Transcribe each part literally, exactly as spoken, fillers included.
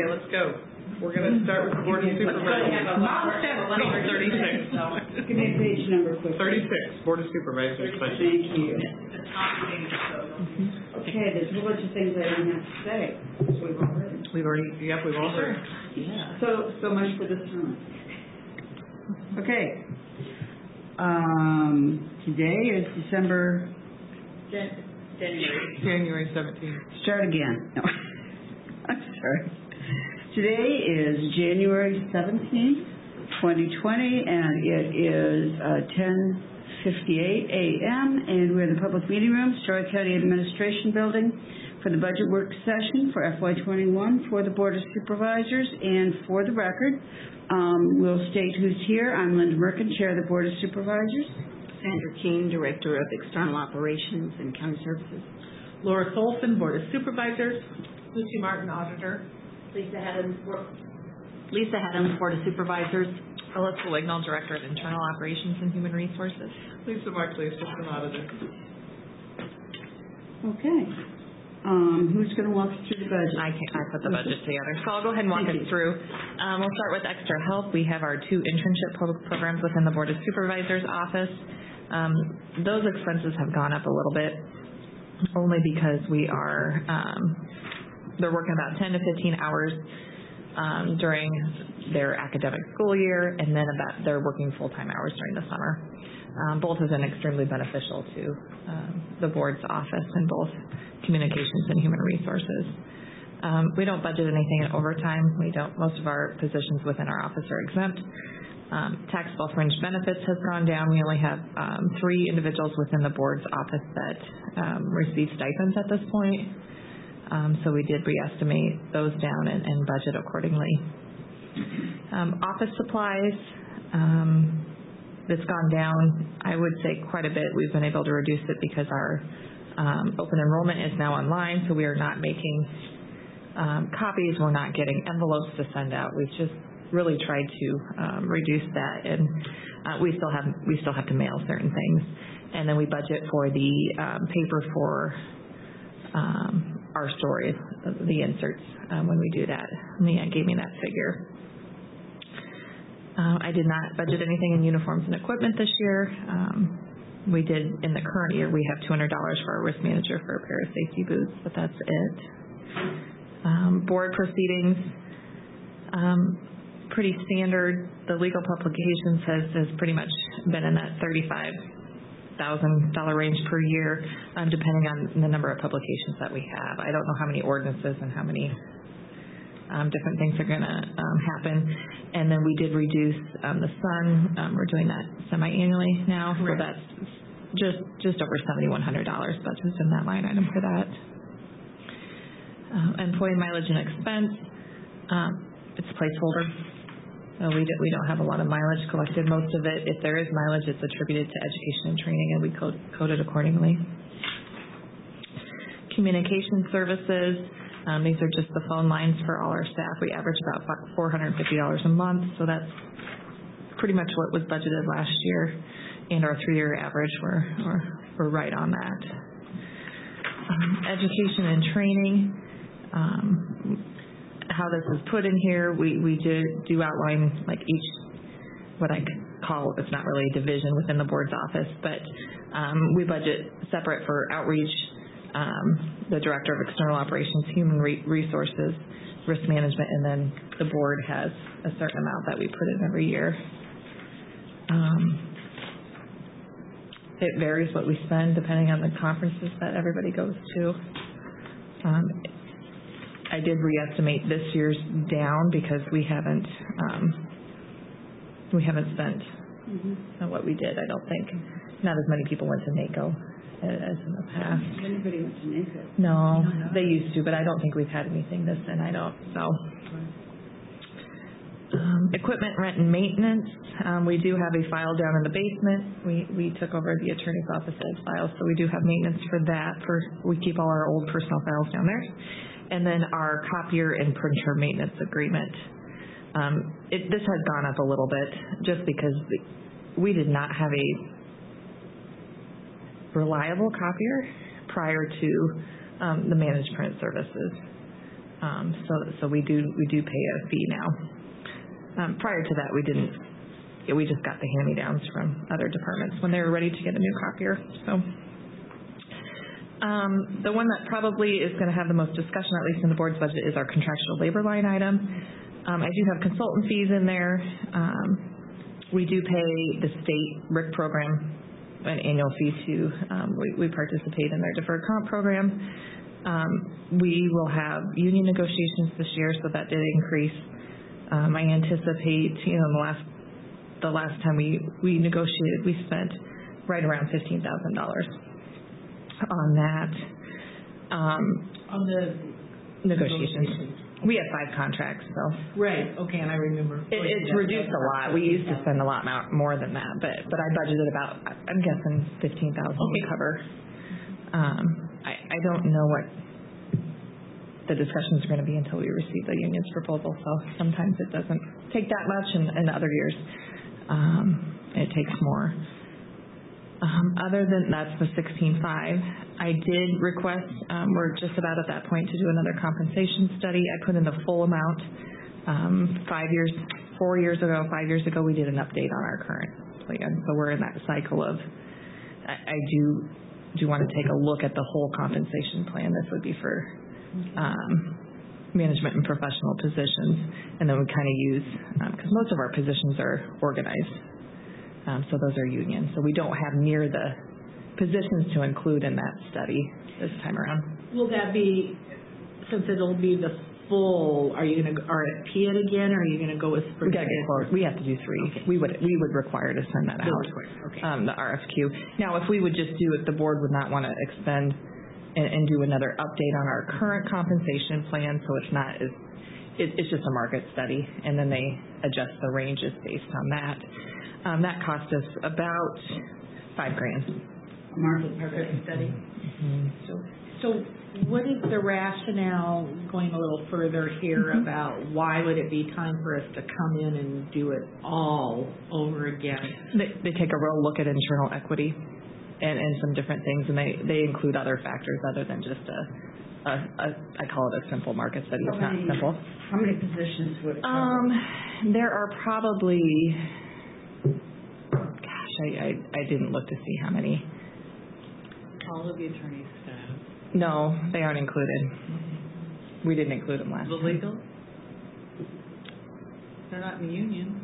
let's go. We're going to start with the Board of Supervisors. Mom said thirty-six. Give me a page number quick. thirty-six, Board of Supervisors. Thank you. Okay, there's a whole bunch of things I don't have to say. We've all heard. We've already, yep, we've all heard. Yeah. So, so much for this time. Okay. Um, today is December... January. January seventeenth. Start again. No. I'm sorry. Today is January seventeenth, twenty twenty, and it is uh, ten fifty-eight a m and we're in the public meeting room, Story County Administration Building, for the budget work session for F Y twenty-one for the Board of Supervisors. And for the record, um, we'll state who's here. I'm Linda Merkin, Chair of the Board of Supervisors. Sandra Keene, Director of External Operations and County Services. Laura Solson, Board of Supervisors. Lucy Martin, Auditor. Lisa Haddams, Lisa Haddams, Board of Supervisors. Alyssa Wignall, Director of Internal Operations and Human Resources. Lisa Markley, Assistant Auditor. Okay. Um, who's going to walk us through the budget? I, can, I put the budget together. So I'll go ahead and walk Thank it you. through. Um, we'll start with extra help. We have our two internship pro- programs within the Board of Supervisors office. Um, those expenses have gone up a little bit only because we are, um, they're working about ten to fifteen hours um, during their academic school year, and then about they're working full-time hours during the summer. Um, both have been extremely beneficial to um, the board's office in both communications and human resources. Um, we don't budget anything in overtime. We don't. Most of our positions within our office are exempt. Um, taxable fringe benefits has gone down. We only have um, three individuals within the board's office that um, receive stipends at this point. Um, so we did re-estimate those down and, and budget accordingly. Um, office supplies, um, it's gone down, I would say, quite a bit. We've been able to reduce it because our um, open enrollment is now online, so we are not making um, copies. We're not getting envelopes to send out. We've just really tried to um, reduce that, and uh, we still have we still have to mail certain things. And then we budget for the um, paper for um, our stories, the inserts, um, when we do that. Leanne gave me that figure. Uh, I did not budget anything in uniforms and equipment this year. Um, we did, in the current year, we have two hundred dollars for our risk manager for a pair of safety boots, but that's it. Um, board proceedings, um, pretty standard. The legal publications has, has pretty much been in that thirty-five thousand dollars range per year, um, depending on the number of publications that we have. I don't know how many ordinances and how many um, different things are going to um, happen. And then we did reduce um, the Sun. Um, we're doing that semi-annually now, so that's just just over seven thousand one hundred dollars budgeted in that line item for that. Uh, employee mileage and expense, um, it's placeholder. Uh, we, do, we don't have a lot of mileage collected. Most of it, if there is mileage, it's attributed to education and training, and we code, code it accordingly. Communication services, um, these are just the phone lines for all our staff. We average about four hundred fifty dollars a month, so that's pretty much what was budgeted last year, and our three-year average, we're, we're, we're right on that. Um, education and training, um, how this is put in here, we, we do, do outline like each, what I call, it's not really a division within the board's office, but um, we budget separate for outreach, um, the Director of External Operations, Human Re- Resources, Risk Management, and then the board has a certain amount that we put in every year. Um, it varies what we spend depending on the conferences that everybody goes to. Um, I did re-estimate this year's down because we haven't um, we haven't spent mm-hmm. on what we did. I don't think not as many people went to NACO as in the past. Anybody went to NACO? No, no, no, they used to, but I don't think we've had anything this, and I don't. So, um, equipment rent and maintenance. Um, we do have a file down in the basement. We we took over the attorney's office as files, so we do have maintenance for that. For we keep all our old personnel files down there. And then our copier and printer maintenance agreement. Um, it, this has gone up a little bit just because we did not have a reliable copier prior to um, the managed print services. Um, so, so we do, we do pay a fee now. Um, prior to that, we didn't, yeah, we just got the hand-me-downs from other departments when they were ready to get a new copier, so. Um, the one that probably is gonna have the most discussion, at least in the board's budget, is our contractual labor line item. Um, I do have consultant fees in there. Um, we do pay the state R I C program an annual fee to, um, we, we participate in their deferred comp program. Um, we will have union negotiations this year, so that did increase. Um, I anticipate, you know, the last the last time we, we negotiated, we spent right around fifteen thousand dollars on that. Um, On the negotiations. We have five contracts, so. Right, okay, and I remember. It, it's reduced a lot. We used to spend a lot more, more than that, but, but I budgeted about, I'm guessing fifteen thousand Okay. to cover. Um, I, I don't know what the discussions are gonna be until we receive the union's proposal, so sometimes it doesn't take that much, and, and other years, um, it takes more. Um, other than, that's the sixteen five. I did request, um, we're just about at that point to do another compensation study. I put in the full amount. Um, five years, four years ago, five years ago, we did an update on our current plan. So we're in that cycle of, I, I do, do want to take a look at the whole compensation plan. This would be for, um, management and professional positions. And then we kind of use, because most of our positions are organized. Um, so those are union. So we don't have near the positions to include in that study this time around. Will that be, since it'll be the full, are you going to R F P it again, or are you going to go with spring? We gotta get close. We have to do three. Okay. We would we would require to send that out. Okay. Um, the R F Q. Now, if we would just do it, the board would not want to expend and, and do another update on our current compensation plan, so it's not as it, it's just a market study, and then they adjust the ranges based on that. Um, that cost us about five grand. A market Market study. Mm-hmm. So, so what is the rationale, going a little further here, Mhm. about why would it be time for us to come in and do it all over again? They, they take a real look at internal equity and, and some different things, and they, they include other factors other than just a, a, a I call it a simple market study. It's not simple. How many positions would it cover? Um, there are probably, gosh, I, I, I didn't look to see how many. All of the attorney's staff. No, they aren't included. We didn't include them last The time. legal? They're not in the union.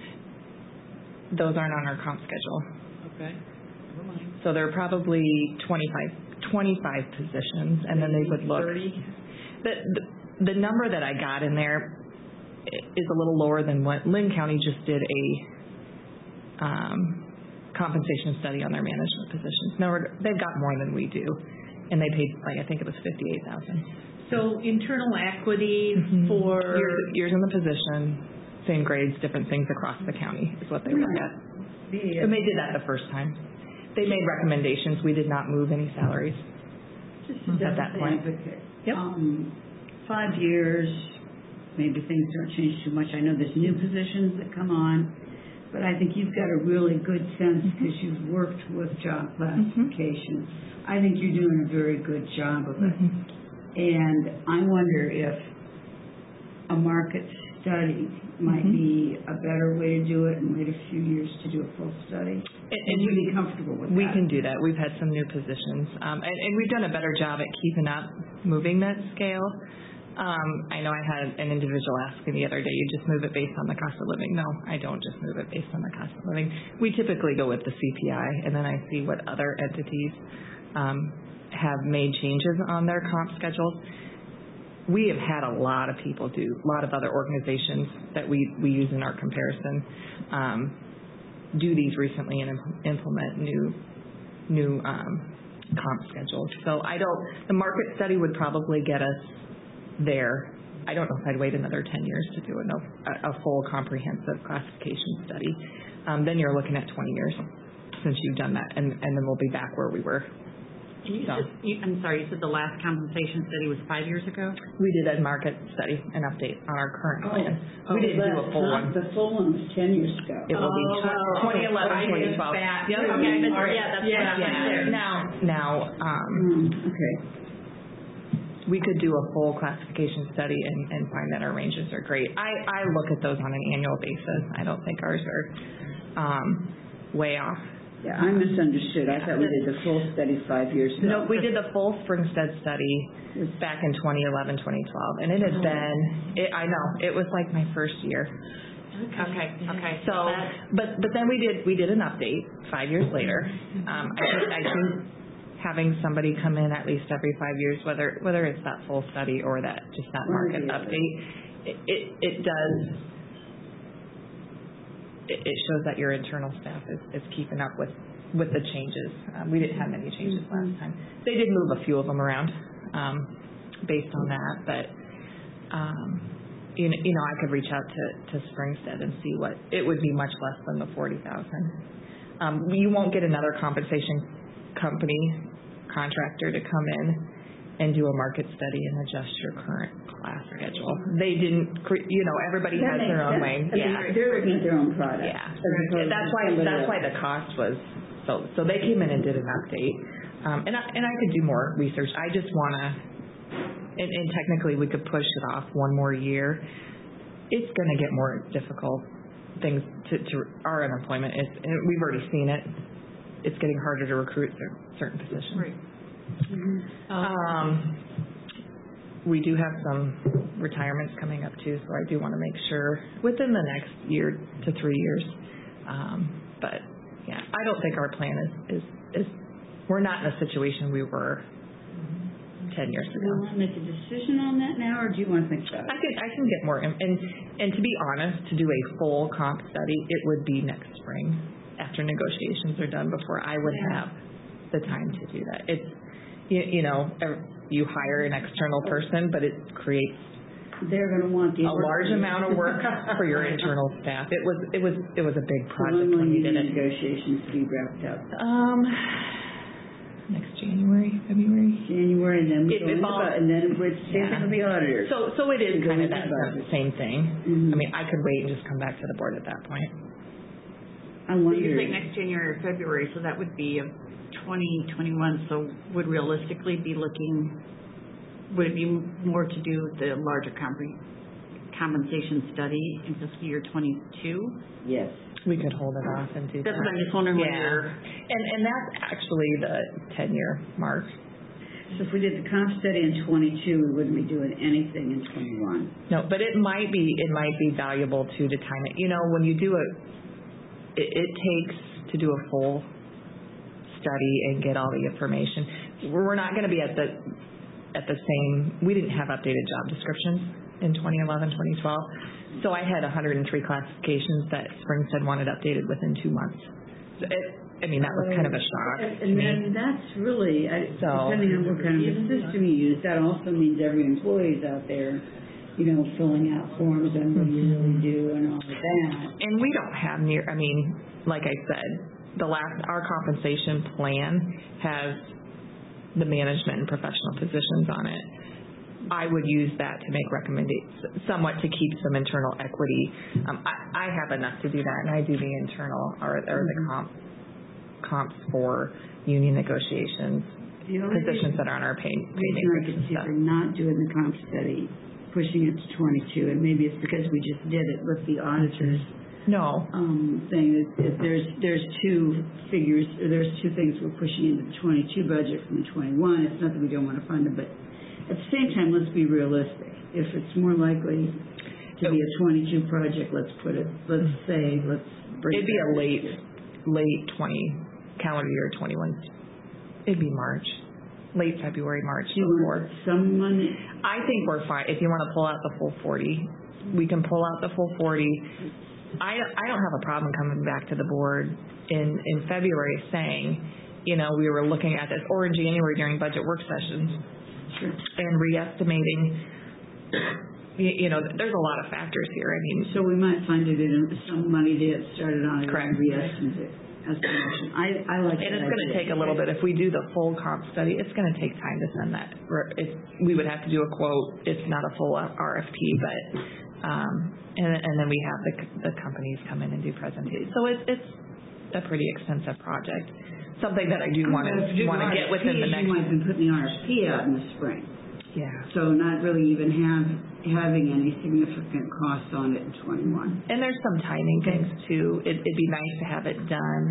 Those aren't on our comp schedule. Okay, never mind. So there are probably twenty-five, twenty-five positions, and then they would look. thirty? The, the, the number that I got in there is a little lower than what Lynn County just did a um, compensation study on their management positions. No, they've got more than we do, and they paid, like, I think it was fifty-eight thousand. So internal equity Mm-hmm. for, years, years in the position, same grades, different things across the county is what they look at. And they did that the first time. They made recommendations. We did not move any salaries. Just at that point. Advocate. Yep. Um, five years, maybe things don't change too much. I know there's new positions that come on, but I think you've got a really good sense because you've worked with job classification. I think you're doing a very good job of it. Mm-hmm. And I wonder if a market study might Mhm. be a better way to do it and wait a few years to do a full study. And, And and you'd we, be comfortable with we that. can do that. We've had some new positions, um, and, and we've done a better job at keeping up, moving that scale. Um, I know I had an individual ask me the other day, you just move it based on the cost of living. No, I don't just move it based on the cost of living. We typically go with the C P I, and then I see what other entities um, have made changes on their comp schedules. We have had a lot of people do, a lot of other organizations that we, we use in our comparison, um, do these recently and im- implement new new um, comp schedules. So I don't, the market study would probably get us there. I don't know if I'd wait another ten years to do a, a full comprehensive classification study. Um, then you're looking at twenty years since you've done that, and, and then we'll be back where we were. And you So. said, you, I'm sorry, you said the last compensation study was five years ago? We did a market study, an update on our current plan. Oh, We didn't do but a full not- one. The full one was ten years ago. It will be Oh, twenty eleven, okay. twenty twelve. Back. Yep. Okay, but- all right. yeah, that's Yeah, what I'm yeah. there. Now, now, um, Hmm, okay. we could do a full classification study and, and find that our ranges are great. I, I look at those on an annual basis. I don't think ours are um, way off. Yeah, I misunderstood. I thought we did the full study five years ago. No, we did the full Springstead study back in twenty eleven, twenty twelve, and it has been, it, I know, it was like my first year. Okay, okay. So, but but then we did we did an update five years later. Um, I think I think having somebody come in at least every five years, whether whether it's that full study or that just that market update, it it, it does. It, it shows that your internal staff is, is keeping up with, with the changes. Um, we didn't have many changes last time. They did move a few of them around um, based on that, but um, you know, you know, I could reach out to, to Springstead and see what it would be much less than the forty thousand. Um, you won't get another compensation company contractor to come in and do a market study and adjust your current class schedule. They didn't, cre- you know, everybody That has their makes own sense. way. I mean, Yeah, they're looking at their own product. yeah. as opposed That's to why somebody that's why else. the cost was so. So they came in and did an update, um, and I, and I could do more research. I just want to, and, and technically we could push it off one more year. It's going to get more difficult. Things to, to our unemployment is, and we've already seen it. It's getting harder to recruit certain positions. Right. Um, we do have some retirements coming up too, so I do want to make sure within the next year to three years. Um, but yeah, I don't think our plan is, is, is we're not in a situation we were ten years Do you ago. want to make a decision on that now, or do you want to think about I it? can I can get more, and and to be honest, to do a full comp study, it would be next spring after negotiations are done before I would have the time to do that. It's you, you know you hire an external person, but it creates They're going to want the a large amount of work for your internal staff. It was it was it was a big project When when will we did the it. negotiations be wrapped up? Um, next January, February. January, and then we It go into involves- bu- and then we're same thing Yeah. with the auditors. So so it is To go kind of into that budget. same thing. Mhm. I mean, I could wait and just come back to the board at that point. I So wonder. you say next January or February, so that would be of twenty twenty-one, so would realistically be looking, would it be more to do with the larger compre- compensation study in fiscal year twenty-two? Yes. We could hold it off and do That's that. what I'm just wondering when Yeah. you're, And and that's actually the ten-year mark. So if we did the comp study in twenty-two, we wouldn't be doing anything in twenty-one. No, but it might be it might be valuable too to time it. You know, when you do a, it, it takes to do a full study and get all the information. We're not going to be at the at the same. We didn't have updated job descriptions in twenty eleven, twenty twelve. So I had one hundred three classifications that Springstead wanted updated within two months. So it, I mean, that was kind of a shock And, to and me. then that's really, I- So- depending on what kind of a system you use, that also means every employee's out there, you know, filling out forms and what do you really do and all of that. And we don't have near, I mean, like I said, the last, our compensation plan has the management and professional positions on it. I would use that to make recommendations, somewhat to keep some internal equity. Um, I, I have enough to do that, and I do the internal or, or the comp, comps for union negotiations, The only positions that are on our pay, pay reason I matrix could and see stuff. for not doing the comp study, pushing it to twenty-two, and maybe it's because we just did it with the auditors No. um, thing, is, is there's, there's two figures, or there's two things we're pushing into the twenty-two budget from the twenty-one. It's not that we don't want to fund them, but at the same time, let's be realistic. If it's more likely to be a twenty-two project, let's put it, let's say, let's bring It'd be it a late, late twenty, calendar year twenty-one. It'd be March, late February, March Do you before. want someone, I think we're fine. If you want to pull out the full forty, we can pull out the full forty. I, I don't have a problem coming back to the board in, in February saying, you know, we were looking at this, or in January during budget work sessions, sure. and re-estimating, you, you know, there's a lot of factors here. I mean, So we might find it in some money to get started on it. Correct. And re-estimate it. Estimation. I, I like that and it's going to idea. take a little bit. If we do the full comp study, it's going to take time to send that. It, we would have to do a quote. It's not a full R F P, but um, and, and then we have the, the companies come in and do presentations. So it's it's a pretty extensive project. Something that I do want to Well, if you do want to get R F Ps, within the next. You might be putting the R F P out in the spring. Yeah. So not really even have, having any significant cost on it in twenty-one. And there's some timing things too. It, it'd be nice to have it done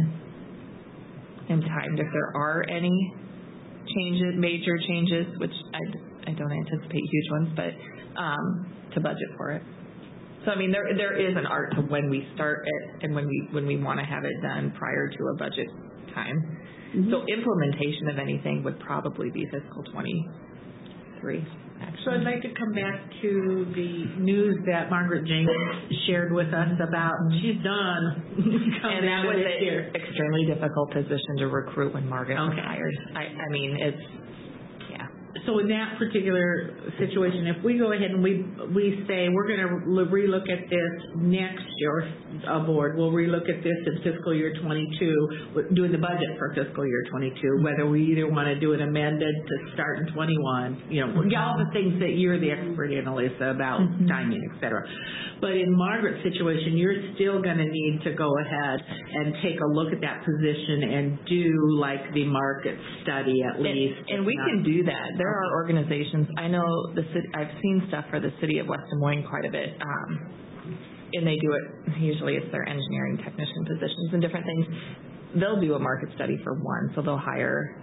in time if there are any changes, major changes, which I, I don't anticipate huge ones, but um, to budget for it. So I mean, there there is an art to when we start it and when we when we want to have it done prior to a budget time. Mm-hmm. So implementation of anything would probably be fiscal twenty-three. Actually. So I'd like to come back to the news that Margaret Jenkins shared with us about she's done. And that was an an extremely difficult position to recruit when Margaret was okay. hired. I, I mean, it's, yeah. So in that particular situation, if we go ahead and we we say we're going to relook at this next year, a board will relook at this in fiscal year twenty-two, doing the budget for fiscal year twenty-two, whether we either want to do it amended to start in twenty-one, you know, all the things that you're the expert in, Alyssa, about mm-hmm. timing, et cetera. But in Margaret's situation, you're still going to need to go ahead and take a look at that position and do like the market study at least. And, and we can do that. There are organizations, I know the city, I've seen stuff for the city of West Des Moines quite a bit, um, and they do it, usually it's their engineering technician positions and different things. They'll do a market study for one, so they'll hire,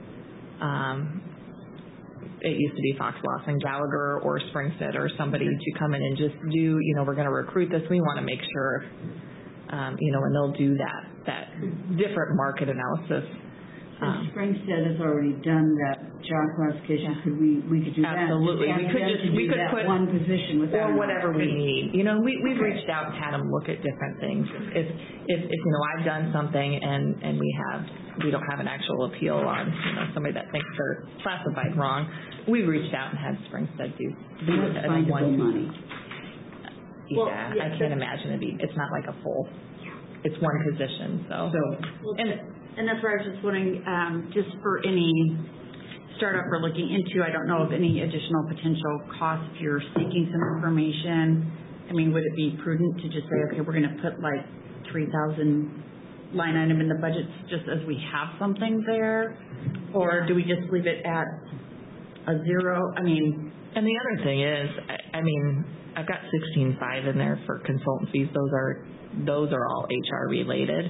um, it used to be Fox Lawson, Gallagher or Springstead or somebody to come in and just do, you know, we're going to recruit this, we want to make sure, um, you know, and they'll do that, that different market analysis. Um, Springstead has already done that job classification. Yeah. Could we we could do absolutely. that? Absolutely, we could just we could put one position with or whatever we need. You know, we we've okay. reached out and had them look at different things. If if if you know I've done something and and we have we don't have an actual appeal on you know somebody that thinks they're classified wrong, we've reached out and had Springstead do do That's it as findable one. money. Yeah, well, yeah, I can't imagine it be. It's not like a full. It's one position. So, so and. And that's where I was just wondering, um, just for any startup we're looking into, I don't know of any additional potential costs if you're seeking some information. I mean, would it be prudent to just say, okay, we're going to put like three thousand line item in the budget just as we have something there? Or do we just leave it at a zero? I mean. And the other thing is, I, I mean, I've got sixteen five in there for consultant fees. Those are, those are all H R related.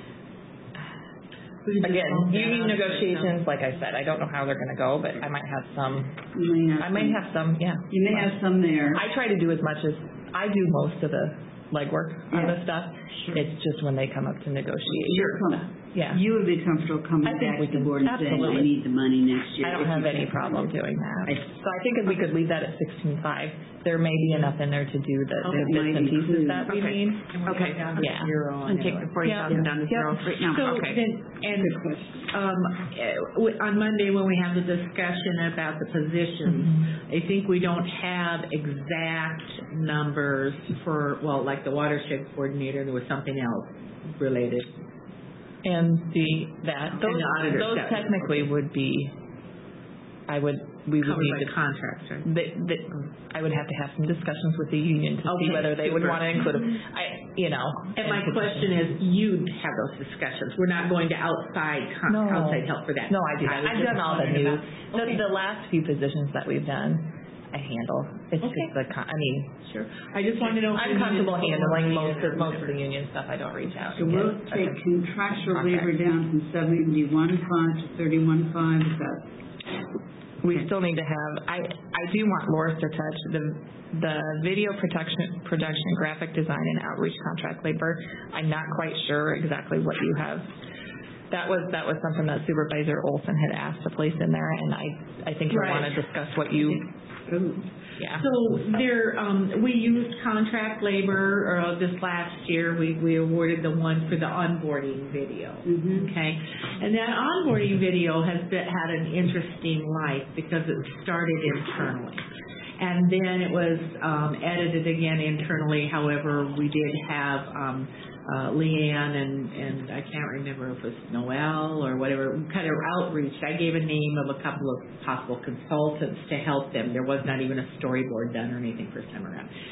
Again, union negotiations, like I said, I don't know how they're going to go, but I might have some. You may have I might have some, yeah. You may have some there. I try to do as much as I do most of the legwork on Yeah. this stuff. Sure. It's just when they come up to negotiate. Sure. Yeah. You would be comfortable coming I think back we to the can- board and saying, I absolutely. need the money next year. I don't if have you any can. problem doing that. I- So I think if we could leave that at sixteen five, there may be enough in there to do the, the Okay. bits and pieces that we Okay. need. Okay. Yeah. And take the forty thousand down to zero right now. So Okay. then, and Good question. um, eh, w- on Monday when we have the discussion about the positions, Mm-hmm. I think we don't have exact numbers for, well, like the watershed coordinator, there was something else related. And the, that, those, the auditor those stuff. technically would be, I would, we would Covered need by to, contracts, right? they, they, I would have to have some discussions with the union to Okay, see whether they would super. want to include them. I, you know. And my question is, you'd have those discussions. We're not going to outside, con- No. outside help for that. No, I do. was I've just done all the wondering news. about- Okay. The, the last few positions that we've done, I handle. It's Okay. just the, con- I mean, Sure. I just wanted to know. if I'm we comfortable needed to handling go most over of, most of whatever. the union stuff. I don't reach out. So and we'll get take a- contractual contract. labor down from seventy-one five to thirty-one five, is that? We still need to have, I, I do want Loris to touch the, the video production, production, graphic design, and outreach contract labor. I'm not quite sure exactly what you have. That was, that was something that Supervisor Olson had asked to place in there, and I, I think you'll want to discuss what you, yeah. So there, um, we used contract labor, uh, this last year. We, we awarded the one for the onboarding video. Mm-hmm. Okay. And that onboarding video has been, had an interesting life because it started internally. And then it was, um, edited again internally. However, we did have, um, uh, Leanne and, and I can't remember if it was Noelle or whatever, kind of outreach. I gave a name of a couple of possible consultants to help them. There was not even a storyboard done or anything first time around.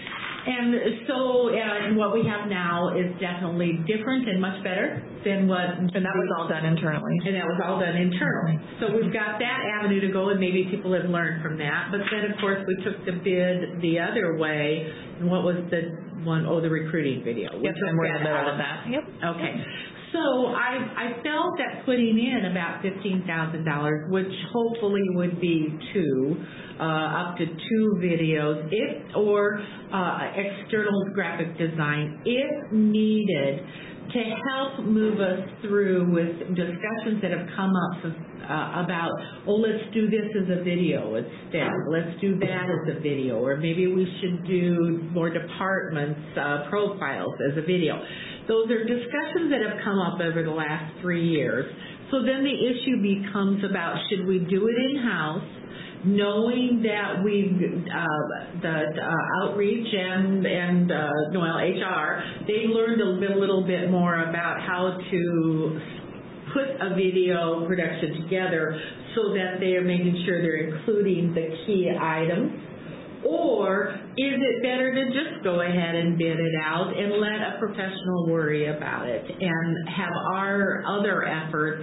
And so, and what we have now is definitely different and much better than what. And that was all done internally. And that was all done internally. So we've got that avenue to go, and maybe people have learned from that. But then, of course, we took the bid the other way. And what was the one? Oh, the recruiting video. We Yep, took and we're in the that middle out. of that. Yep. Okay. So I, I felt that putting in about fifteen thousand dollars, which hopefully would be two, uh, up to two videos, if, or uh, external graphic design, if needed, to help move us through with discussions that have come up uh, about, oh, let's do this as a video instead. Let's do that as a video. Or maybe we should do more departments' uh, profiles as a video. Those are discussions that have come up over the last three years. So then the issue becomes about, should we do it in-house, knowing that we, uh, the uh, outreach and, and uh, Noel H R, they learned a bit, little bit more about how to put a video production together so that they are making sure they're including the key items. Or is it better to just go ahead and bid it out and let a professional worry about it and have our other efforts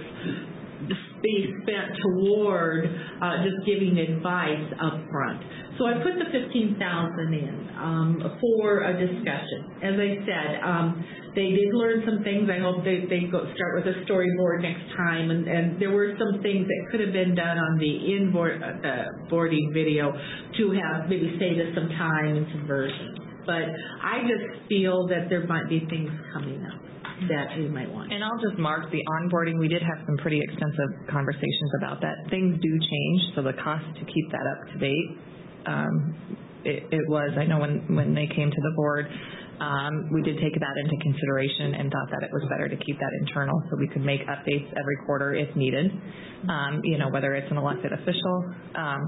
be spent toward uh, just giving advice up front? So I put the fifteen thousand dollars in um, for a discussion. As I said, um, they did learn some things. I hope they, they go start with a storyboard next time. And, and there were some things that could have been done on the inboard uh, the boarding video to have maybe saved us some time and some versions. But I just feel that there might be things coming up that we might want. And I'll just mark the onboarding. We did have some pretty extensive conversations about that. Things do change, so the cost to keep that up to date, um, it, it was, I know when, when they came to the board, um, we did take that into consideration and thought that it was better to keep that internal so we could make updates every quarter if needed. Um, you know, whether it's an elected official um,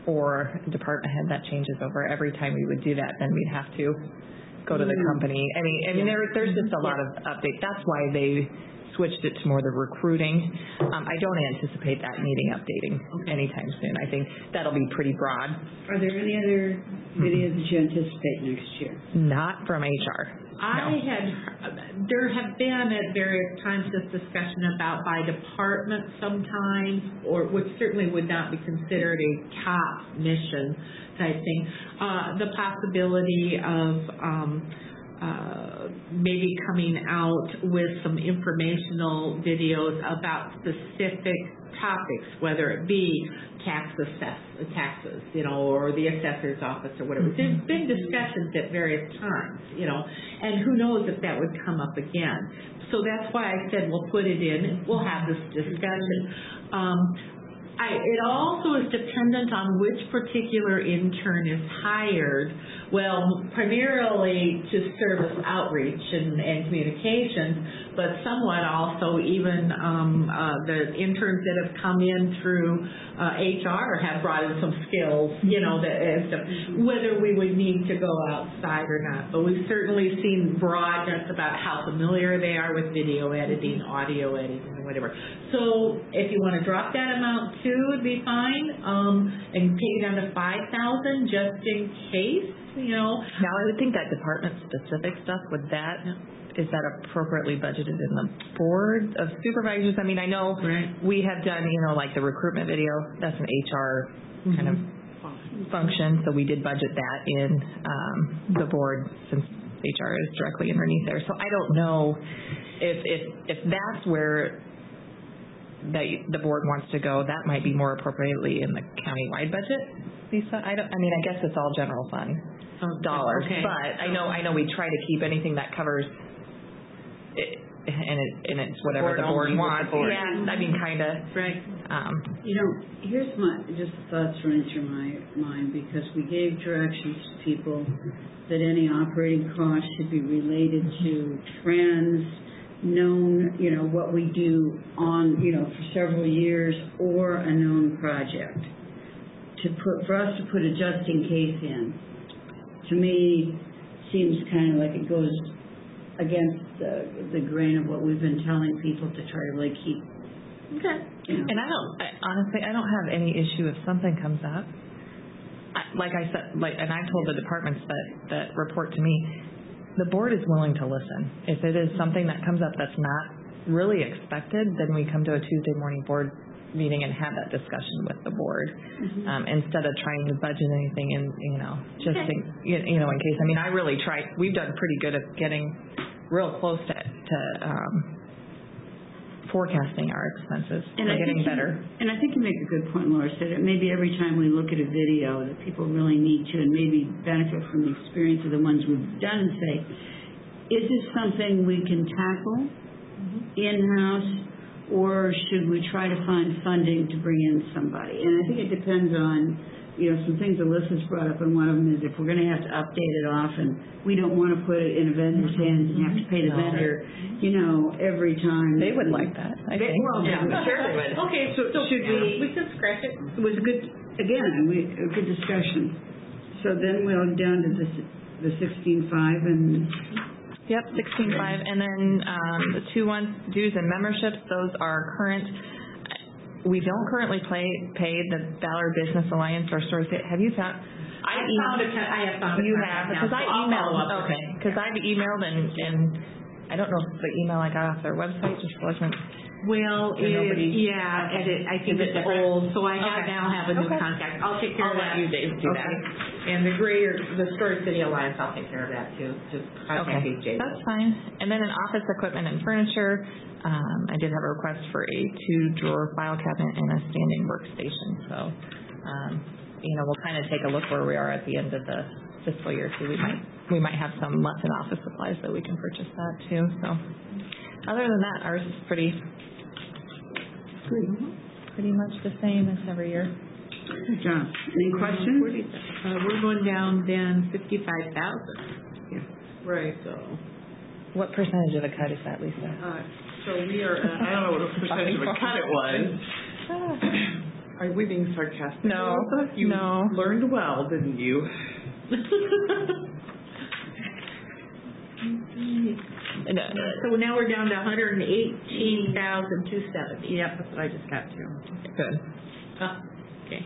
or a department head that changes over. Every time we would do that, then we'd have to go to the company. I mean, I mean, there, there's just a lot of updates. That's why they switched it to more the recruiting. Um, I don't anticipate that needing updating anytime soon. I think that'll be pretty broad. Are there any other videos that you anticipate next year? Not from H R. I No. had, there have been at various times this discussion about by department sometimes, or which certainly would not be considered a top mission type thing, uh, the possibility of um, uh, maybe coming out with some informational videos about specific topics, whether it be tax assess, taxes, you know, or the assessor's office or whatever. There's been discussions at various times, you know, and who knows if that would come up again. So that's why I said we'll put it in and we'll have this discussion. Um, I, it also is dependent on which particular intern is hired. Well, primarily to service outreach and, and communications, but somewhat also even um, uh, the interns that have come in through uh, H R have brought in some skills, you know, that, and stuff, whether we would need to go outside or not. But we've certainly seen broadness about how familiar they are with video editing, audio editing, whatever. So if you want to drop that amount too, would be fine, um, and take it down to five thousand just in case, you know. Now, I would think that department-specific stuff, would that, is that appropriately budgeted in the board of supervisors? I mean, I know Right. we have done, you know, like the recruitment video, that's an H R kind of function, so we did budget that in um, the board since H R is directly underneath there. So I don't know if if, if that's where that the board wants to go, that might be more appropriately in the county-wide budget, Lisa. I don't, I mean, I guess it's all general fund Oh, dollars, okay. but I know I know we try to keep anything that covers it, and it and it's whatever Board the board only with wants. the board. Yeah, I mean, kind of. Right. Um, You know, here's my, just thoughts running through my mind, because we gave directions to people that any operating costs should be related to trends, known, you know, what we do on, you know, for several years, or a known project. To put, for us to put a just in case in, to me, seems kind of like it goes against the, the grain of what we've been telling people to try to like keep. Okay. You know. and I don't I, honestly, I don't have any issue if something comes up. I- like I said, like, and I told the departments that, that report to me, the board is willing to listen. If it is something that comes up that's not really expected, then we come to a Tuesday morning board meeting and have that discussion with the board, Mm-hmm. um, instead of trying to budget anything in, you know, just in, you you know, in case. I mean, I really tried, we've done pretty good at getting real close to, to um, forecasting our expenses. And We're I getting think you- better. And I think you make a good point, Laura, said it maybe every time we look at a video that people really need to and maybe benefit from the experience of the ones we've done and say, is this something we can tackle in-house, or should we try to find funding to bring in somebody? And I think it depends on, you know, some things Alyssa's brought up, and one of them is if we're going to have to update it often, we don't want to put it in a vendor's hands and have to pay the No. vendor, you know, every time. They would like that, I They- think. well, Yeah. sure they would. Okay, so, so Should we- we can scratch it. It was a good, again, we, a good discussion. So then we're down to the, the sixteen-five and, Yep, sixteen five, and then um, the two ones, dues and memberships, those are current. We don't currently play, pay the Valor Business Alliance or Source. Have you found? I found a, I have found a You contact have, now, because so I I'll follow emailed, up with okay, it. because I've emailed and, and I don't know if the email I got off their website just wasn't. Well, So it is, nobody- yeah, and it, I think Is it it's different? old, so I have Okay. now have a new Okay. contact. I'll take care I'll of let that. you Dave do that. Okay. And the Greater, the Story City Alliance, I'll take care of that too. Just contact Okay, A J. that's fine. And then in office equipment and furniture, um, I did have a request for a two-drawer file cabinet and a standing workstation. So, um, you know, we'll kind of take a look where we are at the end of the fiscal year too. We might, we might have some left in office supplies that we can purchase that too. So, other than that, ours is pretty, pretty much the same as every year. good job. Any questions? Uh, we're going down then fifty-five thousand. Right. So, What percentage of the cut is that, Lisa? Uh, so we are, at, I don't know what the percentage of a cut it was. Are we being sarcastic? No, Melissa? You no. learned well, didn't you? No, so now we're down to one hundred and eighteen thousand two seventy. Yep, that's what I just got to. good. Oh, okay.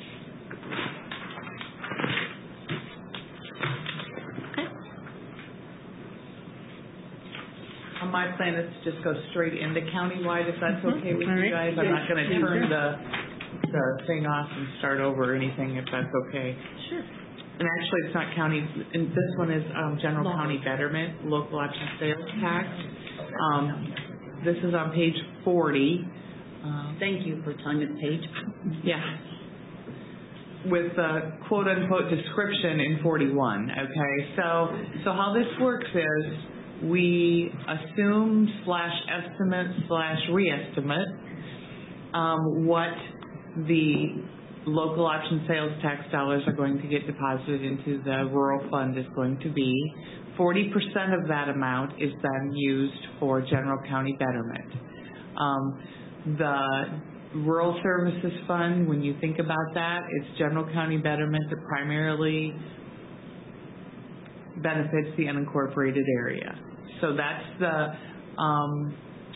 Uh, My plan is to just go straight into countywide, if that's okay with All you right. guys. I'm not going to Yeah. turn the, the thing off and start over or anything, if that's okay. Sure. And actually, it's not county, and this one is um, general Law. county betterment, local option sales tax. Um, This is on page forty. Um, Thank you for telling me the page. Yeah. With the quote unquote description in forty-one, okay? So, so how this works is we assume slash estimate slash reestimate um, what the local option sales tax dollars are going to get deposited into the rural fund is going to be. forty percent of that amount is then used for general county betterment. Um, the Rural Services Fund, when you think about that, it's general county betterment that primarily benefits the unincorporated area. So that's the um,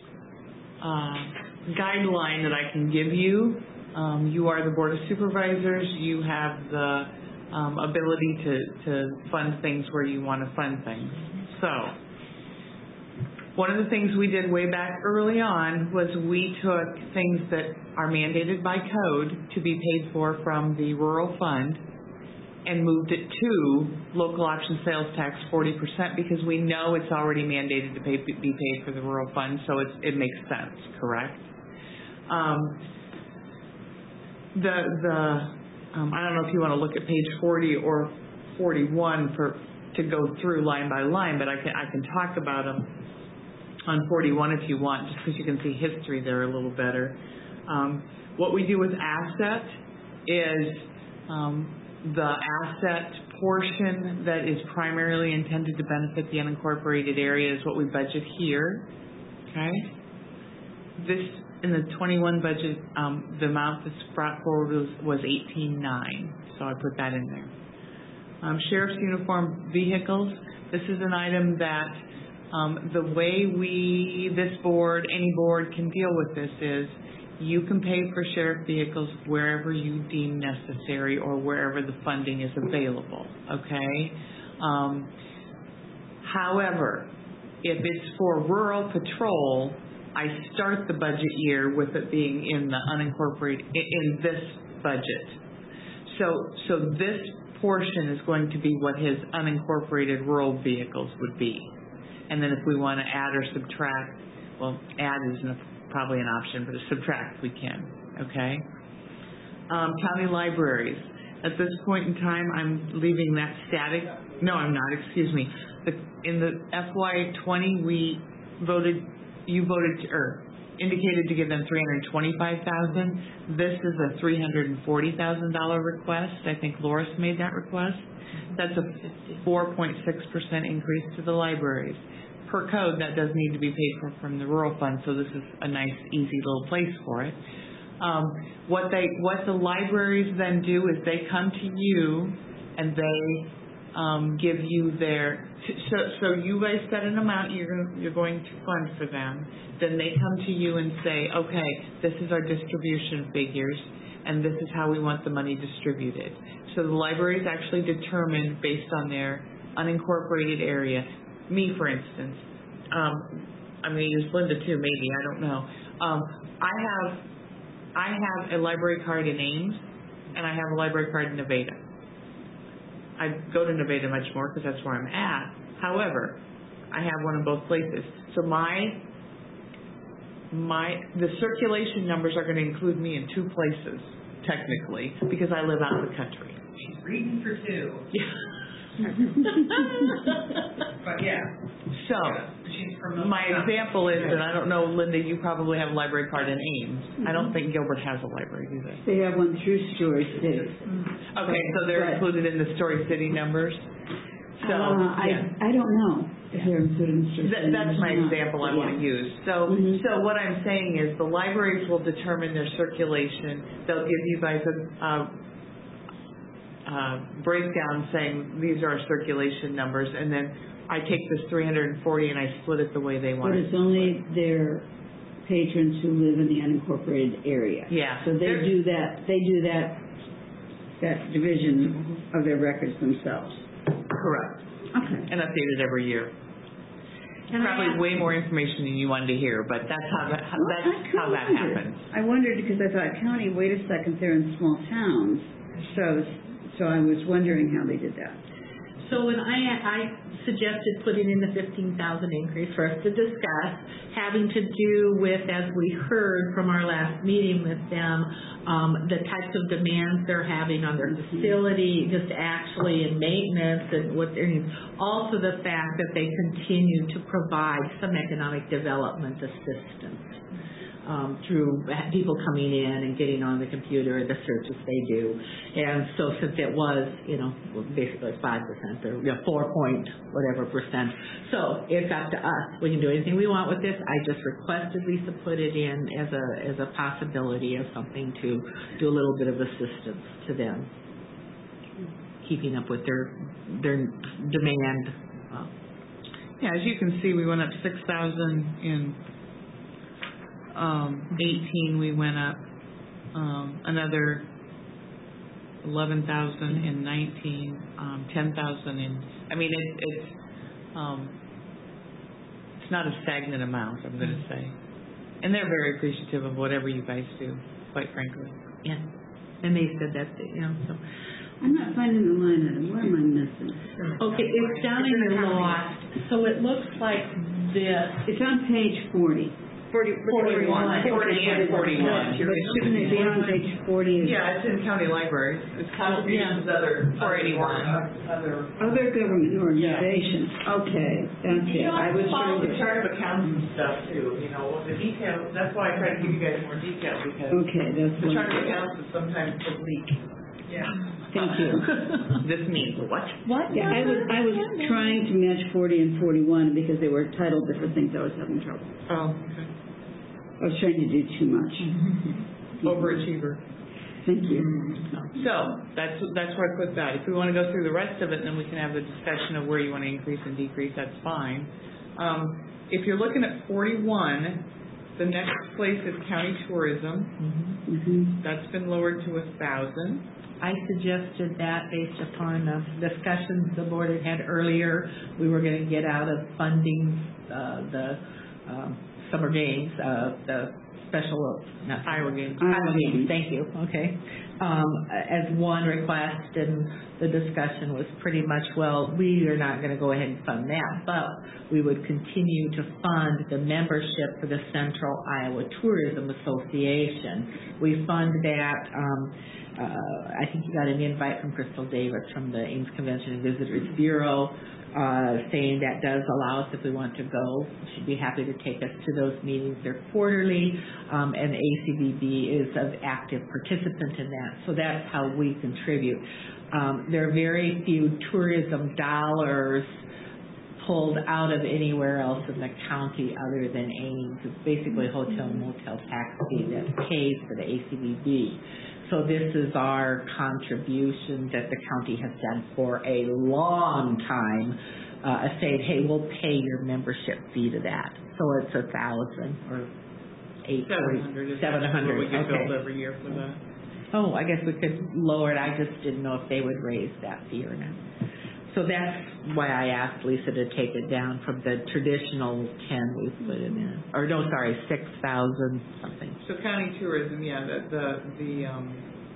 uh, guideline that I can give you. Um, you are the Board of Supervisors. You have the um, ability to, to fund things where you want to fund things. So one of the things we did way back early on was we took things that are mandated by code to be paid for from the rural fund and moved it to local option sales tax forty percent because we know it's already mandated to pay, be paid for the rural fund, so it's, it makes sense, correct? Um, the, the um, I don't know if you want to look at page forty or forty-one for to go through line by line, but I can, I can talk about them on forty-one if you want, just because you can see history there a little better. Um, what we do with asset is um, the asset portion that is primarily intended to benefit the unincorporated area is what we budget here, okay? This, in the twenty-one budget, um, the amount that's brought forward was, was eighteen nine, so I put that in there. Um, Sheriff's uniform vehicles, this is an item that um, the way we, this board, any board can deal with this is you can pay for sheriff vehicles wherever you deem necessary or wherever the funding is available, okay? Um, however, if it's for rural patrol, I start the budget year with it being in the unincorporated, in this budget. So, so this portion is going to be what his unincorporated rural vehicles would be. And then if we want to add or subtract, well, add isn't a, probably an option, but subtract we can, okay? Um, county libraries. At this point in time, I'm leaving that static. No, I'm not, excuse me. The, in the F Y twenty, we voted, you voted, or indicated to give them three hundred twenty-five thousand dollars. This is a three hundred forty thousand dollars request. I think Loris made that request. That's a four point six percent increase to the libraries. Per code, that does need to be paid for from the rural fund, so this is a nice, easy little place for it. Um, what they, what the libraries then do is they come to you and they um, give you their, so, so you guys set an amount you're going, you're going to fund for them. Then they come to you and say, okay, this is our distribution figures, and this is how we want the money distributed. So the libraries actually determine based on their unincorporated area. Me, for instance, um, I'm going to use Linda too, maybe, I don't know. Um, I have I have a library card in Ames, and I have a library card in Nevada. I go to Nevada much more because that's where I'm at. However, I have one in both places. So my my the circulation numbers are going to include me in two places, technically, because I live out in the country. She's reading for two. Yeah. But yeah. So, She's from my example is, and I don't know, Linda, you probably have a library card in Ames. Mm-hmm. I don't think Gilbert has a library, do they? They have one through Story City. Okay, so they're Right. included in the Story City numbers? So, Uh, I, yeah. I don't know if they're included in Story Th- City. That's my or not. example I want to Yeah. use. So, Mhm. so what I'm saying is the libraries will determine their circulation. They'll give you guys a, uh, uh, breakdown saying these are our circulation numbers, and then I take this three hundred forty and I split it the way they want But it. it's only their patrons who live in the unincorporated area. Yeah. So they They're- do that, they do that, that division of their records themselves. Correct. Okay. And update it every year. And I Probably asked- way more information than you wanted to hear, but that's how that, Well, I that's how that kinda wondered. happens. I wondered because I thought, county, wait a second, they're in small towns. So, I was- so I was wondering how they did that. So when I, I suggested putting in the fifteen thousand increase for us to discuss, having to do with, as we heard from our last meeting with them, um, the types of demands they're having on their facility, just actually in maintenance and what their needs. Also the fact that they continue to provide some economic development assistance. Um, through people coming in and getting on the computer, the searches they do. And so since it was, you know, basically five percent or you know, four point whatever percent. So it's up to us. We can do anything we want with this. I just requested Lisa put it in as a, as a possibility of something to do a little bit of assistance to them, keeping up with their, their demand. Uh, Yeah, as you can see, we went up six thousand in um, eighteen. We went up um, another eleven thousand in nineteen, um, ten thousand in. I mean, it, it's um, it's not a stagnant amount, I'm going to say, and they're very appreciative of whatever you guys do, quite frankly. yeah. And they said that, you know, so. I'm not finding the line item. Where am I missing? Okay, it's down in your lost, so it looks like this. It's on page forty. Forty, forty-one. Forty and forty-one. But shouldn't it be on page forty? Yeah, it's in county libraries. It's contributions other four eighty-one. Other government organizations. Okay, that's it. I was trying to. chart of accounts and stuff too, you know, the details, that's why I try to give you guys more detail because Okay, that's the chart of what. accounts is sometimes oblique. Yeah. Thank you. This means what? What? Yeah, I was, I was trying to match forty and forty-one because they were titled different things. I was having trouble. Oh, okay. I was trying to do too much. Overachiever. Thank you. So, that's, that's where I put that. If we want to go through the rest of it, then we can have the discussion of where you want to increase and decrease, that's fine. Um, if you're looking at forty-one, The next place is county tourism. Mhm. That's been lowered to a thousand. I suggested that based upon uh, discussions the board had had earlier. We were going to get out of funding uh, the um, summer games, uh, the special, not Iowa Games. Iowa Games, thank you, okay. Um, as one request, and the discussion was pretty much, well, we are not going to go ahead and fund that, but we would continue to fund the membership for the Central Iowa Tourism Association. We fund that. Um, uh, I think you got an invite from Crystal Davis from the Ames Convention and Visitors Bureau, uh, saying that does allow us, if we want to go, she'd be happy to take us to those meetings. They're quarterly, um, and A C B B is an active participant in that. So that's how we contribute. Um, there are very few tourism dollars pulled out of anywhere else in the county other than Ames. It's basically hotel and motel tax fee that pays for the A C B B. So this is our contribution that the county has done for a long time, uh, saying, hey, we'll pay your membership fee to that. So it's a thousand or eight Seven hundred is seven hundred. what we get Okay. billed every year for that. Oh, I guess we could lower it. I just didn't know if they would raise that fee or not. So that's why I asked Lisa to take it down from the traditional ten we put it in. Or no, sorry, six thousand something. So county tourism, yeah, the, the, the, um,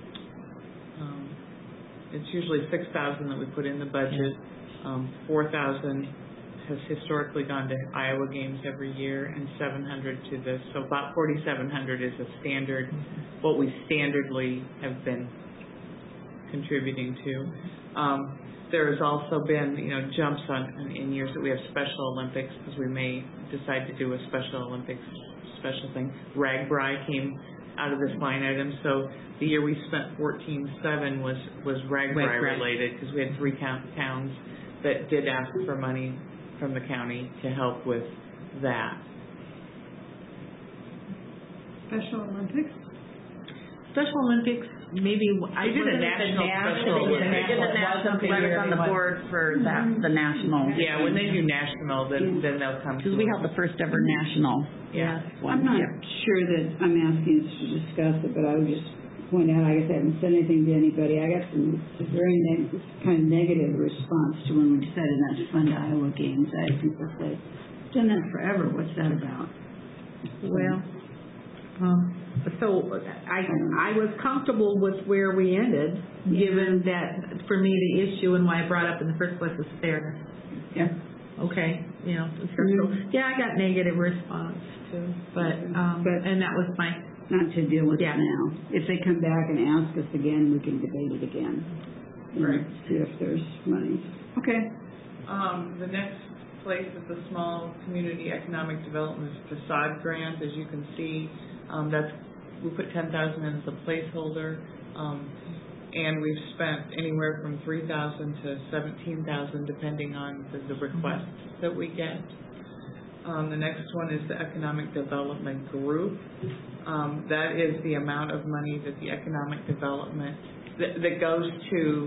um, it's usually six thousand that we put in the budget. Um, four thousand has historically gone to Iowa Games every year, and seven hundred to this. So about forty-seven hundred is a standard, what we standardly have been contributing to. Um, there has also been, you know, jumps on in years that we have Special Olympics, because we may decide to do a Special Olympics special thing. RAGBRAI came out of this line item, so the year we spent fourteen seven was was RAGBRAI RAGBRAI. related, because we had three count, towns that did ask for money from the county to help with that. Special Olympics? Special Olympics, maybe, I We did a wasn't at the national national- Special they did Olympics. the They did the national, because I was on the board for that, the national. Yeah, when they do national, then then they'll come to Because we us. held the first ever national. Yeah. I'm not sure that I'm asking us to discuss it, but I would just point out, I guess I haven't said anything to anybody. I got some very neg- kind of negative response to when we decided not to fund Iowa Games. I had people say, done that forever, what's that about? Well, um, so I, I was comfortable with where we ended, given that, for me, the issue and why I brought up in the first place was fairness. Yeah. Okay, you know, so, yeah, I got negative response too, but, um, But- and that was my, Not to deal with it Yeah. now. If they come back and ask us again, we can debate it again. And Right. see if there's money. Okay. Um, the next place is the Small Community Economic Development Facade Grant. As you can see, um, that's, we put ten thousand in as a placeholder, um, and we've spent anywhere from three thousand to seventeen thousand, depending on the, the requests that we get. Um, the next one is the Economic Development Group. Um, that is the amount of money that the Economic Development, that, that goes to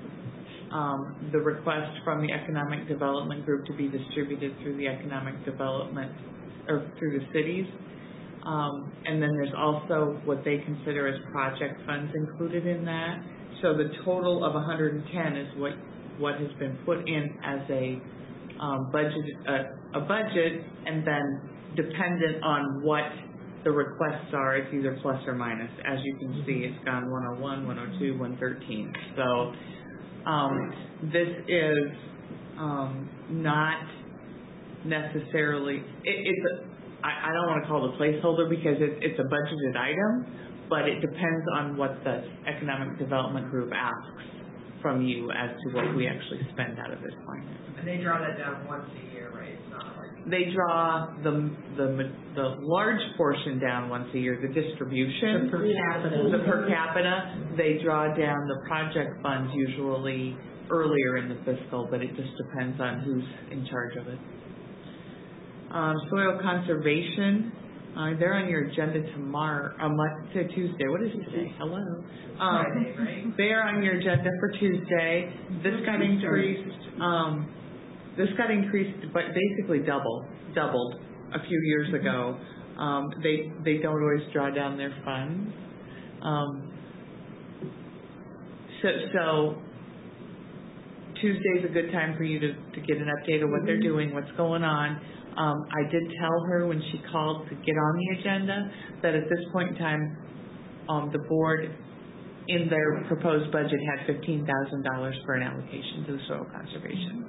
um, the request from the Economic Development Group to be distributed through the Economic Development, or through the cities. Um, and then there's also what they consider as project funds included in that. So the total of one hundred ten is what, what has been put in as a um, budget, uh, a budget, and then dependent on what the requests are, it's either plus or minus. As you can see, it's gone one oh one, one oh two, one thirteen. So um, this is um, not necessarily, it, it's a, I, I don't want to call it a placeholder because it, it's a budgeted item, but it depends on what the Economic Development Group asks from you as to what we actually spend out of this line. And they draw that down once a year, right? It's not like They draw the, the, the large portion down once a year, the distribution. The per capita. The per capita. They draw down the project funds usually earlier in the fiscal, but it just depends on who's in charge of it. Um, soil conservation, uh, they're on your agenda tomorrow, um, to Tuesday. What is today? Hello. Um, Friday, right? they are on your agenda for Tuesday. This got increased, um, this got increased, but basically double, doubled a few years ago. Um, they, they don't always draw down their funds. Um, so, so Tuesday's a good time for you to, to get an update of what they're doing, what's going on. Um, I did tell her when she called to get on the agenda that at this point in time, um, the board in their proposed budget had fifteen thousand dollars for an allocation to the soil conservation.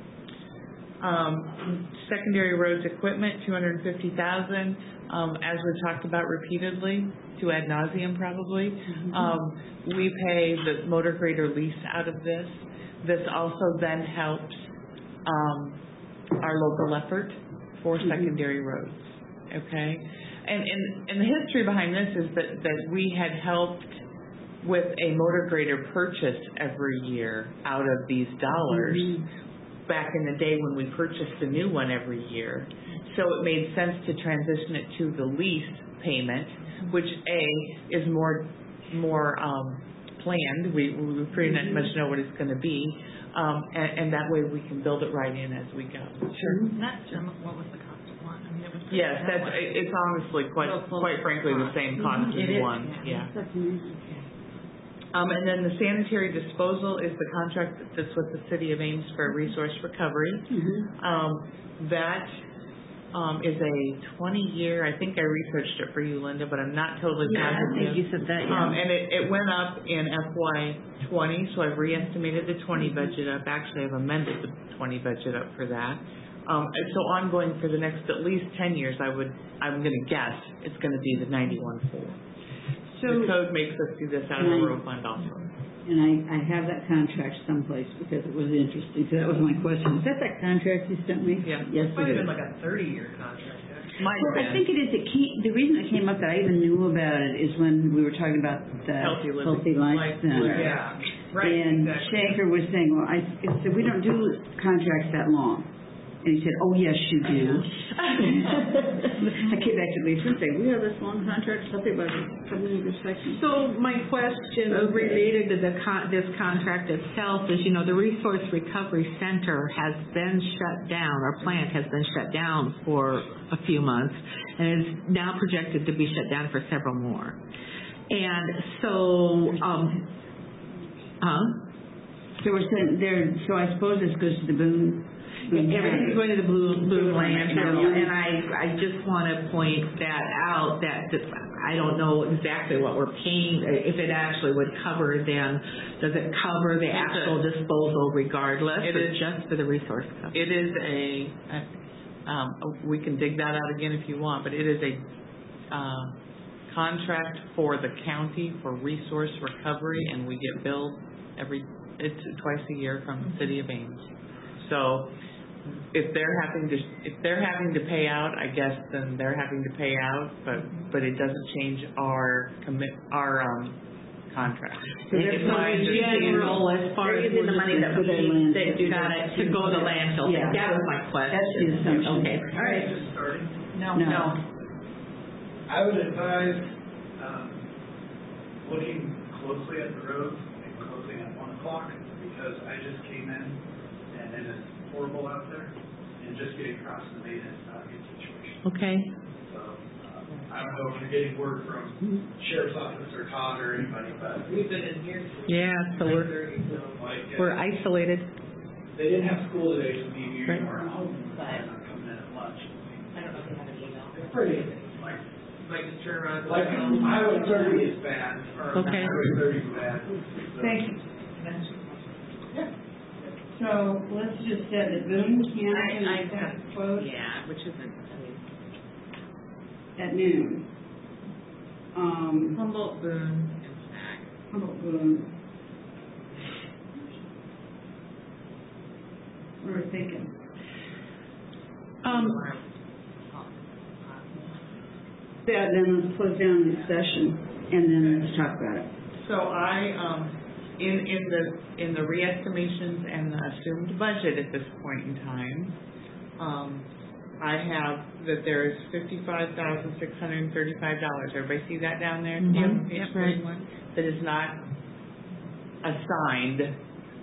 Um, secondary roads equipment, two hundred fifty thousand dollars. Um, as we've talked about repeatedly, to ad nauseum probably, mm-hmm. um, we pay the motor grader lease out of this. This also then helps um, our local effort for mm-hmm. secondary roads, okay? And, and, and the history behind this is that, that we had helped with a motor grader purchase every year out of these dollars mm-hmm. back in the day when we purchased a new one every year. So it made sense to transition it to the lease payment, which A, is more more um, planned. We, we pretty mm-hmm. much know what it's going to be, um, and, and that way we can build it right in as we go. Sure. That's um, what was the cost of one? I mean, it was yes, that's it's honestly quite quite frankly the same cost mm-hmm. as one. Yeah. yeah. That's amazing. Um, and then the sanitary disposal is the contract that's with the City of Ames for resource recovery. Mm-hmm. Um, that um, is a twenty-year, I think I researched it for you, Linda, but I'm not totally yeah, positive. I think you said that, yeah. Um, and it, it went up in F Y twenty, so I've re-estimated the twenty budget up. Actually, I've amended the twenty budget up for that. Um, and so ongoing for the next at least ten years, I would, I'm going to guess it's going to be the ninety-one four. So the code makes us do this out of the road fund also. And I, I have that contract someplace because it was interesting. So that was my question. Is that that contract you sent me? Yeah. Yes, it might it have been is. like a thirty-year contract. Might well, have been. I think it is. It came, the reason it came up that I even knew about it is when we were talking about the Healthy Living. Healthy Life Center. Yeah. Right. And exactly. Shanker was saying, well, I, I said, we don't do contracts that long. And he said, oh, yes, you do. I came back to Lisa and said, we have this long contract, something about something in this section. So my question okay. related to the con- this contract itself is, you know, the Resource Recovery Center has been shut down, our plant has been shut down for a few months and is now projected to be shut down for several more. And so, um, huh? So we're saying there, so I suppose this goes to the Boone. Everything's going to the blue, blue landfill, and I, I just want to point that out that, that I don't know exactly what we're paying, if it actually would cover them. Does it cover the actual disposal regardless, it or is, just for the resource cover? It is a, a um, we can dig that out again if you want, but it is a uh, contract for the county for resource recovery, and we get billed every, it's twice a year from the City of Ames. So if they're having to if they're having to pay out, I guess then they're having to pay out, but but it doesn't change our commit our um contract. So there's no general as far as the money that we they do got it to go to the landfill. Yeah. That was my question. That's the assumption. Okay. All right. Just starting. No, no. no. I would advise um, looking closely at the roads and closing at one o'clock because I just came in and it is horrible out there, and just getting across the main is not a good situation. Okay. So uh, I don't know if you're getting word from Sheriff's Office or Todd or anybody, but We've been in here. Yeah, so we're like, uh, we're isolated. They didn't have school today, so maybe you Right. were home. But not coming in at lunch. I don't know if they have an email. It's pretty like Like just turn around. like Highway thirty is bad, or Okay. Highway thirty is bad. So. Thank you. So let's just set the Boone County I- I- that quote Yeah, which isn't, I mean, at noon. Um, Humboldt, Boone, and Sac. Humboldt Boone. What are we thinking? Um, Yeah, then let's close down the session and then let's talk about it. So I um in in the in the reestimations and the assumed budget at this point in time, um, I have that there is fifty-five thousand six hundred and thirty-five dollars. Everybody see that down there? Mm-hmm. Yep, Yep, right. That is not assigned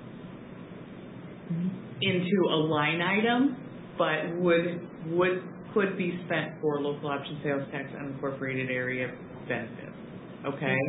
into a line item, but would would could be spent for local option sales tax unincorporated area benefits, okay?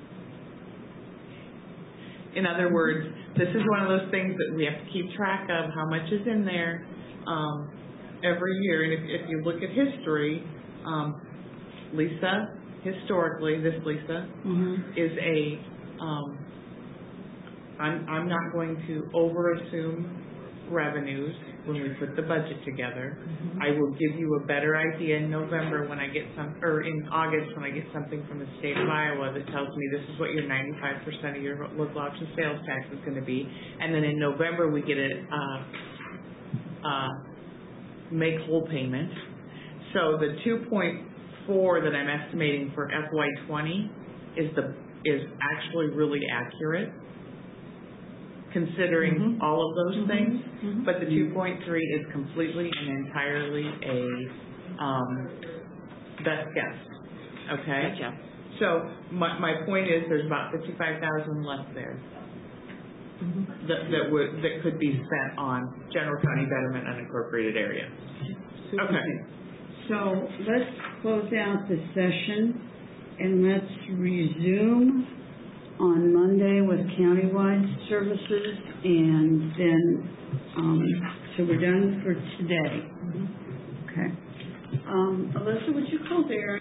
In other words, this is one of those things that we have to keep track of, how much is in there um, every year. And if, if you look at history, um, Lisa, historically, this Lisa, Mm-hmm. is a, um, I'm, I'm not going to over-assume revenues when we put the budget together. Mm-hmm. I will give you a better idea in November when I get some, or in August when I get something from the state of Iowa that tells me this is what your ninety-five percent of your local option sales tax is going to be. And then in November we get a uh, uh, make whole payment. So the two point four that I'm estimating for F Y twenty is the is actually really accurate, considering Mm-hmm. all of those Mm-hmm. things, Mm-hmm. but the two point three is completely and entirely a um, best guess, okay? Gotcha. So my, my point is there's about fifty-five thousand left there Mm-hmm. that, that would, that could be spent on general county betterment unincorporated area. Okay. So let's close out the session and let's resume on Monday with countywide services, and then, um, so we're done for today. Okay. Um, Alyssa, would you call there?